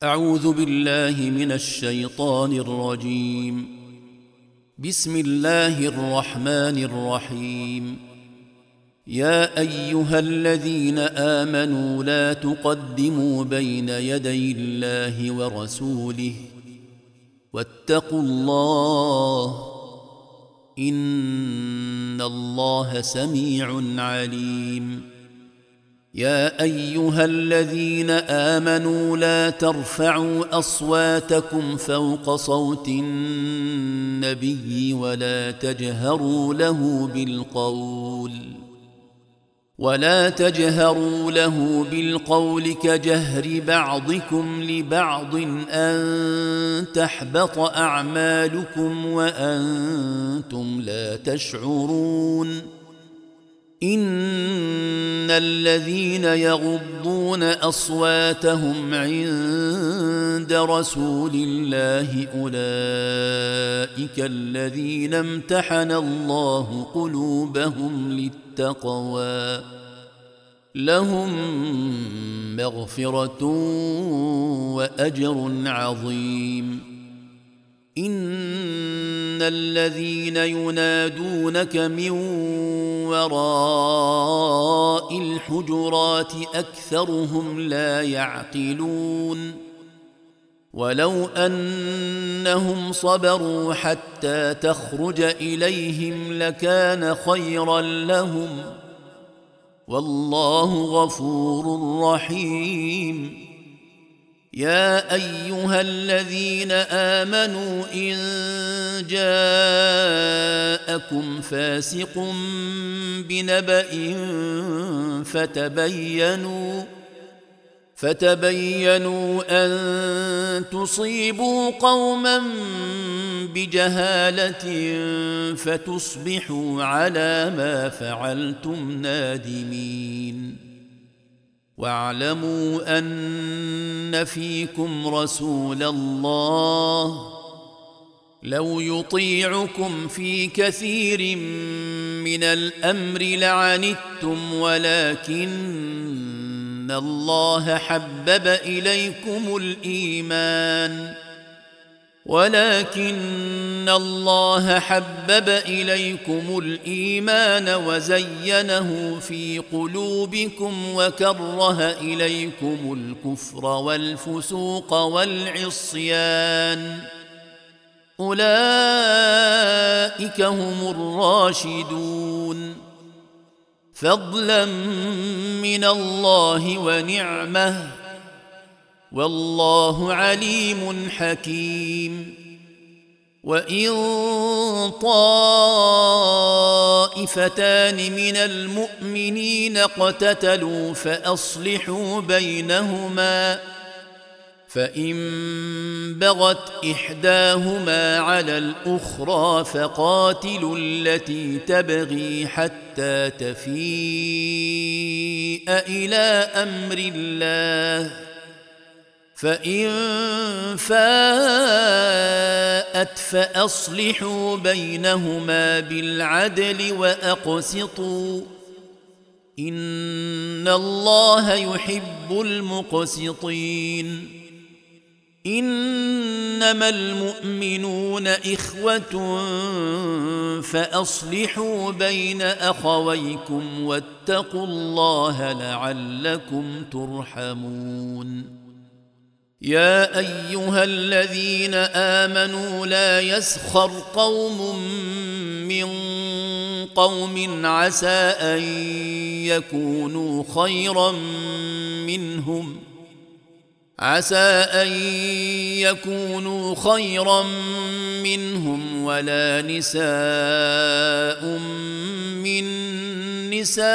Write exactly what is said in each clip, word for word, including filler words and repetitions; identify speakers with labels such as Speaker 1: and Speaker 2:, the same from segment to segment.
Speaker 1: أعوذ بالله من الشيطان الرجيم. بسم الله الرحمن الرحيم. يا أيها الذين آمنوا لا تقدموا بين يدي الله ورسوله واتقوا الله إن الله سميع عليم. يا أيها الذين آمنوا لا ترفعوا أصواتكم فوق صوت النبي ولا تجهروا له بالقول ولا تجهروا له بالقول كجهر بعضكم لبعض أن تحبط أعمالكم وأنتم لا تشعرون. إن الذين يغضون أصواتهم عند رسول الله أولئك الذين امتحن الله قلوبهم للتقوى لهم مغفرة وأجر عظيم. إن الذين ينادونك من وراء الحجرات أكثرهم لا يعقلون. ولو أنهم صبروا حتى تخرج إليهم لكان خيرا لهم والله غفور رحيم. يا أيها الذين آمنوا إن جاءكم فاسق بنبأ فتبينوا فتبينوا أن تصيبوا قوما بجهالة فتصبحوا على ما فعلتم نادمين. واعلموا أن فيكم رسول الله لو يطيعكم في كثير من الأمر لعنتم ولكن الله حبب إليكم الإيمان ولكن الله حبب إليكم الإيمان وزينه في قلوبكم وكره إليكم الكفر والفسوق والعصيان أولئك هم الراشدون فضلا من الله ونعمه والله عليم حكيم. وإن طائفتان من المؤمنين اقتتلوا فأصلحوا بينهما فإن بغت إحداهما على الأخرى فقاتلوا التي تبغي حتى تفيء إلى أمر الله فإن فاءت فأصلحوا بينهما بالعدل وأقسطوا إن الله يحب المقسطين. إنما المؤمنون إخوة فأصلحوا بين أخويكم واتقوا الله لعلكم ترحمون. يا أيها الذين آمنوا لا يسخر قوم من قوم عسى أن يكونوا خيرا منهم عسى أن يكونوا خيرا منهم ولا نساء من نساء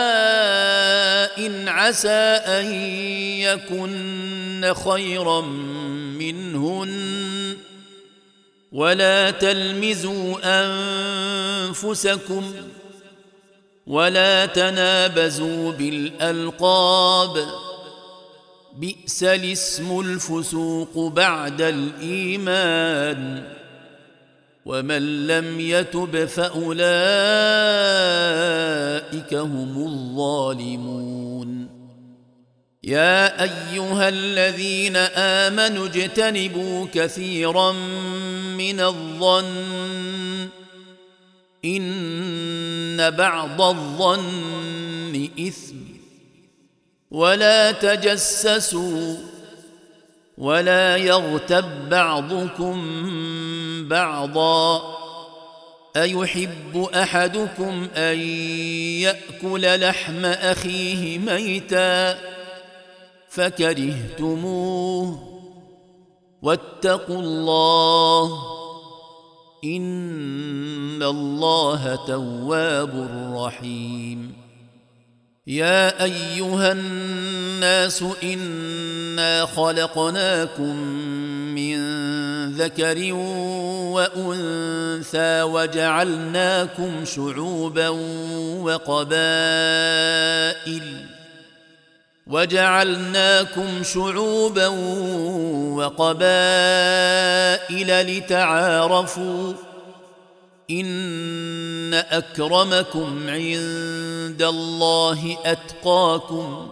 Speaker 1: عسى أن يكن خيرا منهن ولا تلمزوا أنفسكم ولا تنابزوا بالألقاب بئس الاسم الفسوق بعد الإيمان ومن لم يتب فأولئك هم الظالمون. يا أيها الذين آمنوا اجتنبوا كثيرا من الظن إن بعض الظن إثم ولا تجسسوا ولا يغتب بعضكم بعضا أيحب أحدكم أن يأكل لحم أخيه ميتا فكرهتموه واتقوا الله إن الله تواب رحيم يا أيها الناس إنا خلقناكم من ذكر وأنثى وجعلناكم شعوبا وقبائل وجعلناكم شعوبا وقبائل لتعارفوا إن أكرمكم عند الله أتقاكم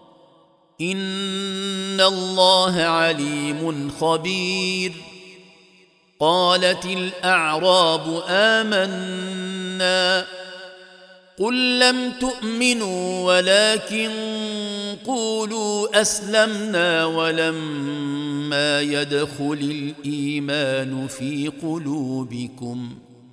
Speaker 1: إن الله عليم خبير قالت الأعراب آمنا قل لم تؤمنوا ولكن قولوا أسلمنا ولما يدخل الإيمان في قلوبكم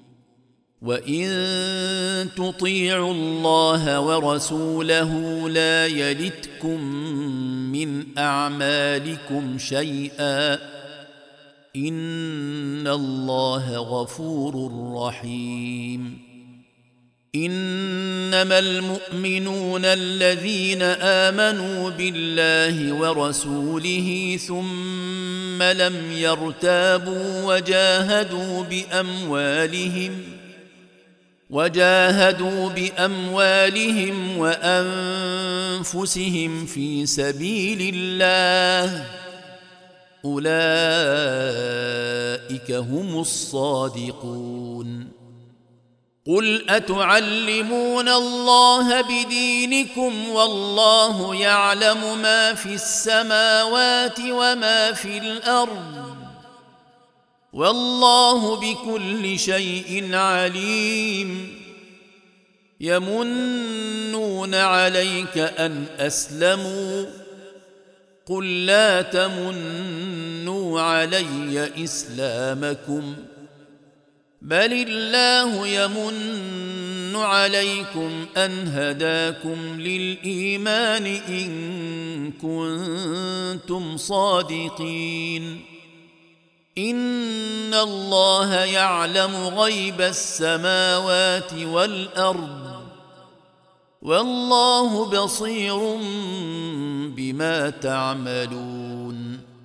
Speaker 1: وإن تطيعوا الله ورسوله لا يلتكم من أعمالكم شيئا إن الله غفور رحيم إنما المؤمنون الذين آمنوا بالله ورسوله ثم لم يرتابوا وجاهدوا بأموالهم وجاهدوا بأموالهم وأنفسهم في سبيل الله أولئك هم الصادقون قل أتعلمون الله بدينكم والله يعلم ما في السماوات وما في الأرض والله بكل شيء عليم يمنون عليك أن أسلموا قل لا تمنوا علي إسلامكم بل الله يمن عليكم أن هداكم للإيمان إن كنتم صادقين إن الله يعلم غيب السماوات والأرض والله بصير بما تعملون